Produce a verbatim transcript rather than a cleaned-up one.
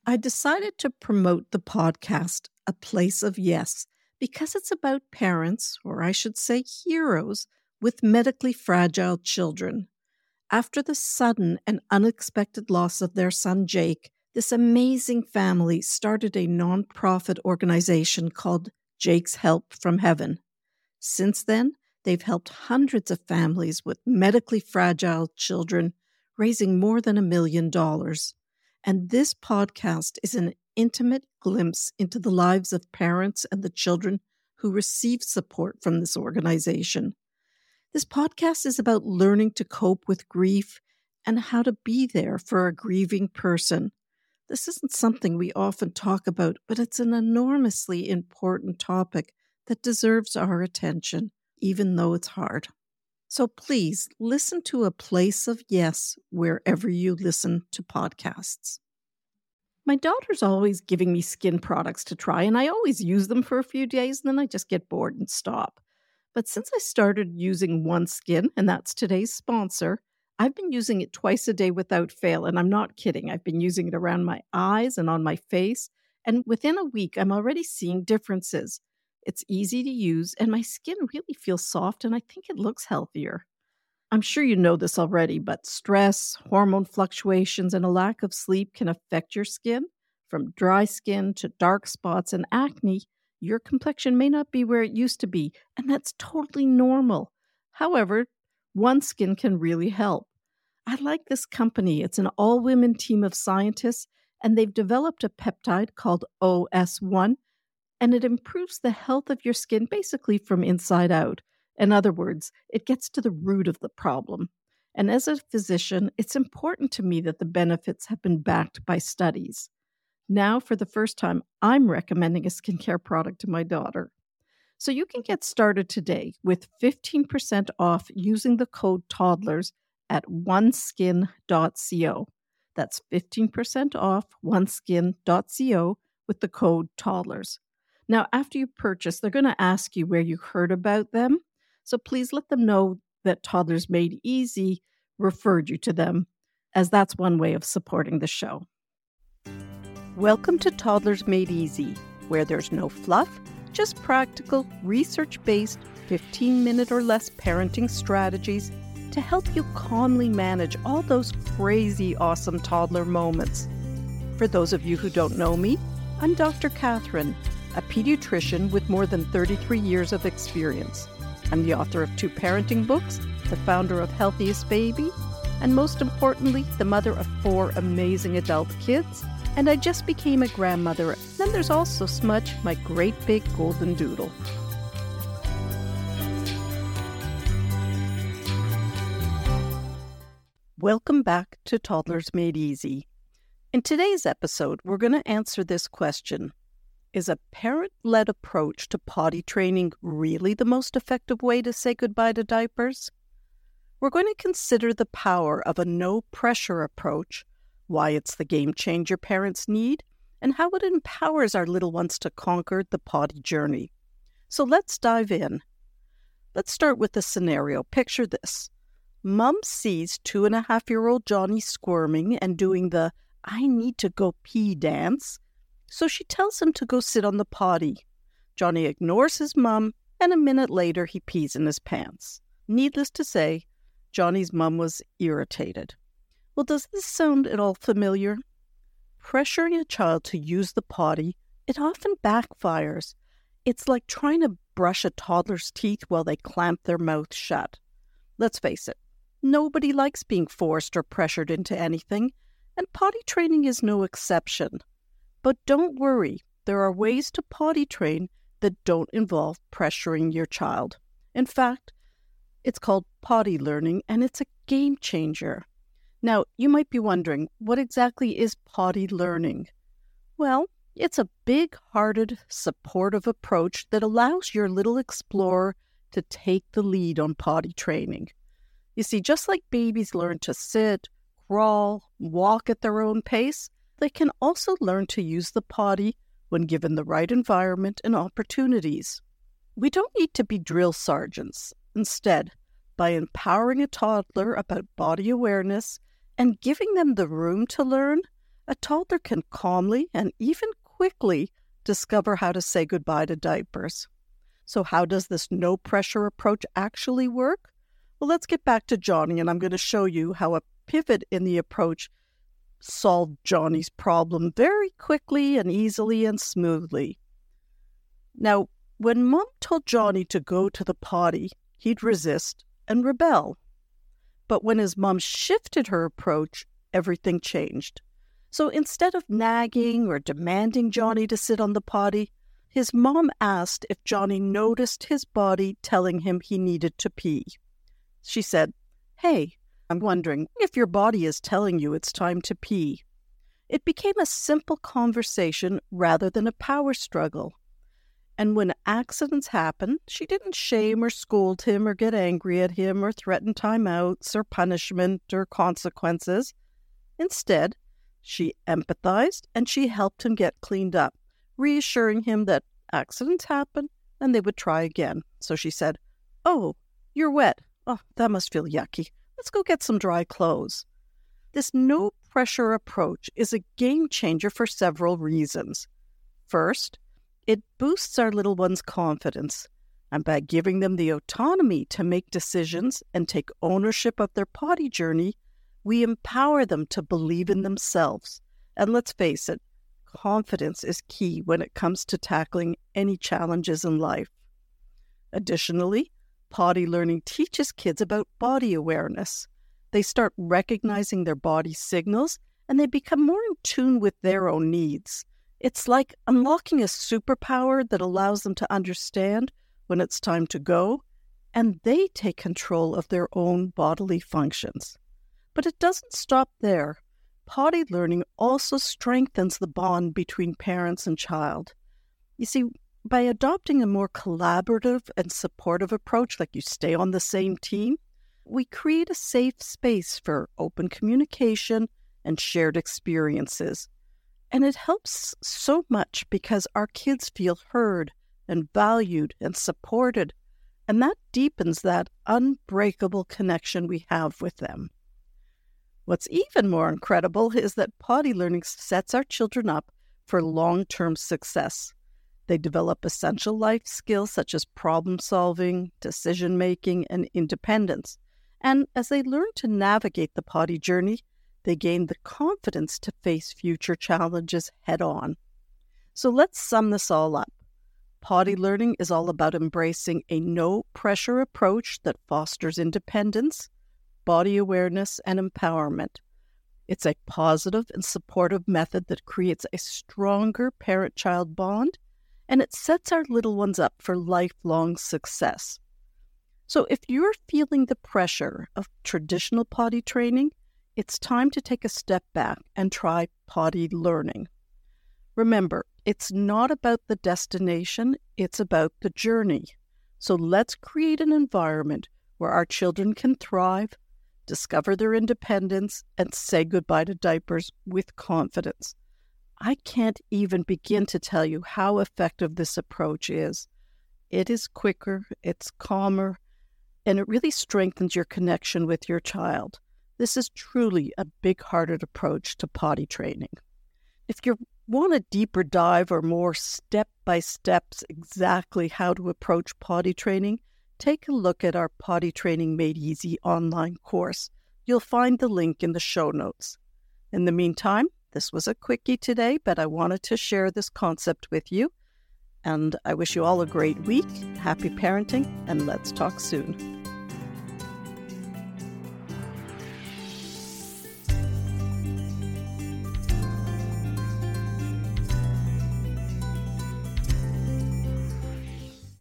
I decided to promote the podcast, A Place of Yes, because it's about parents, or I should say heroes, with medically fragile children. After the sudden and unexpected loss of their son Jake, this amazing family started a nonprofit organization called Jake's Help from Heaven. Since then, they've helped hundreds of families with medically fragile children, raising more than a million dollars. And this podcast is an intimate glimpse into the lives of parents and the children who receive support from this organization. This podcast is about learning to cope with grief and how to be there for a grieving person. This isn't something we often talk about, but it's an enormously important topic that deserves our attention, even though it's hard. So please listen to A Place of Yes wherever you listen to podcasts. My daughter's always giving me skin products to try, and I always use them for a few days, and then I just get bored and stop. But since I started using OneSkin, and that's today's sponsor, I've been using it twice a day without fail, and I'm not kidding. I've been using it around my eyes and on my face, and within a week, I'm already seeing differences. It's easy to use, and my skin really feels soft, and I think it looks healthier. I'm sure you know this already, but stress, hormone fluctuations, and a lack of sleep can affect your skin. From dry skin to dark spots and acne, your complexion may not be where it used to be, and that's totally normal. However, OneSkin can really help. I like this company. It's an all-women team of scientists, and they've developed a peptide called O S one, and it improves the health of your skin basically from inside out. In other words, it gets to the root of the problem. And as a physician, it's important to me that the benefits have been backed by studies. Now, for the first time, I'm recommending a skincare product to my daughter. So you can get started today with fifteen percent off using the code TODDLERS at oneskin dot co. That's fifteen percent off oneskin dot co with the code TODDLERS. Now, after you purchase, they're going to ask you where you heard about them. So please let them know that Toddlers Made Easy referred you to them, as that's one way of supporting the show. Welcome to Toddlers Made Easy, where there's no fluff, just practical, research-based, fifteen-minute or less parenting strategies to help you calmly manage all those crazy, awesome toddler moments. For those of you who don't know me, I'm Doctor Catherine, a pediatrician with more than thirty-three years of experience. I'm the author of two parenting books, the founder of Healthiest Baby, and most importantly, the mother of four amazing adult kids. And I just became a grandmother. Then there's also Smudge, my great big golden doodle. Welcome back to Toddlers Made Easy. In today's episode, we're going to answer this question. Is a parent-led approach to potty training really the most effective way to say goodbye to diapers? We're going to consider the power of a no-pressure approach, why it's the game changer parents need, and how it empowers our little ones to conquer the potty journey. So let's dive in. Let's start with a scenario. Picture this. Mom sees two-and-a-half-year-old Johnny squirming and doing the I need to go pee dance, so she tells him to go sit on the potty. Johnny ignores his mom, and a minute later he pees in his pants. Needless to say, Johnny's mom was irritated. Well, does this sound at all familiar? Pressuring a child to use the potty, it often backfires. It's like trying to brush a toddler's teeth while they clamp their mouth shut. Let's face it, nobody likes being forced or pressured into anything, and potty training is no exception. But don't worry, there are ways to potty train that don't involve pressuring your child. In fact, it's called potty learning, and it's a game changer. Now, you might be wondering, what exactly is potty learning? Well, it's a big-hearted, supportive approach that allows your little explorer to take the lead on potty training. You see, just like babies learn to sit, crawl, walk at their own pace, they can also learn to use the potty when given the right environment and opportunities. We don't need to be drill sergeants. Instead, by empowering a toddler about body awareness and giving them the room to learn, a toddler can calmly and even quickly discover how to say goodbye to diapers. So how does this no-pressure approach actually work? Well, let's get back to Johnny, and I'm going to show you how a pivot in the approach solved Johnny's problem very quickly and easily and smoothly. Now, when Mom told Johnny to go to the potty, he'd resist and rebel. But when his mom shifted her approach, everything changed. So instead of nagging or demanding Johnny to sit on the potty, his mom asked if Johnny noticed his body telling him he needed to pee. She said, "Hey, I'm wondering if your body is telling you it's time to pee." It became a simple conversation rather than a power struggle. And when accidents happened, she didn't shame or scold him or get angry at him or threaten timeouts or punishment or consequences. Instead, she empathized and she helped him get cleaned up, reassuring him that accidents happen and they would try again. So she said, "Oh, you're wet. Oh, that must feel yucky. Let's go get some dry clothes." This no-pressure approach is a game changer for several reasons. First, it boosts our little ones' confidence, and by giving them the autonomy to make decisions and take ownership of their potty journey, we empower them to believe in themselves. And let's face it, confidence is key when it comes to tackling any challenges in life. Additionally, potty learning teaches kids about body awareness. They start recognizing their body signals, and they become more in tune with their own needs. It's like unlocking a superpower that allows them to understand when it's time to go, and they take control of their own bodily functions. But it doesn't stop there. Potty learning also strengthens the bond between parents and child. You see, by adopting a more collaborative and supportive approach, like you stay on the same team, we create a safe space for open communication and shared experiences. And it helps so much because our kids feel heard and valued and supported, and that deepens that unbreakable connection we have with them. What's even more incredible is that potty learning sets our children up for long-term success. They develop essential life skills such as problem-solving, decision-making, and independence. And as they learn to navigate the potty journey, they gain the confidence to face future challenges head-on. So let's sum this all up. Potty learning is all about embracing a no-pressure approach that fosters independence, body awareness, and empowerment. It's a positive and supportive method that creates a stronger parent-child bond, and it sets our little ones up for lifelong success. So if you're feeling the pressure of traditional potty training, it's time to take a step back and try potty learning. Remember, it's not about the destination, it's about the journey. So let's create an environment where our children can thrive, discover their independence, and say goodbye to diapers with confidence. I can't even begin to tell you how effective this approach is. It is quicker, it's calmer, and it really strengthens your connection with your child. This is truly a big-hearted approach to potty training. If you want a deeper dive or more step-by-steps exactly how to approach potty training, take a look at our Potty Training Made Easy online course. You'll find the link in the show notes. In the meantime, this was a quickie today, but I wanted to share this concept with you. And I wish you all a great week, happy parenting, and let's talk soon.